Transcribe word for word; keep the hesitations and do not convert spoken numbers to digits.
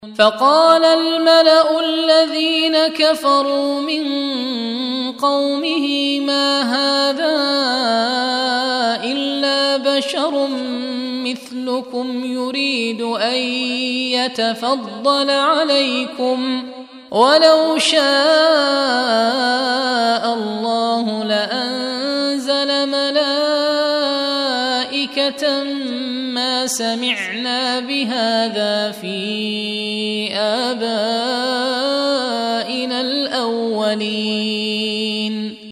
فقال الملأ الذين كفروا من قومه ما هذا إلا بشر مثلكم يريد أن يتفضل عليكم ولو شاء الله لأنزل ملائكة ما سمعنا بهذا في آبائنا الأولين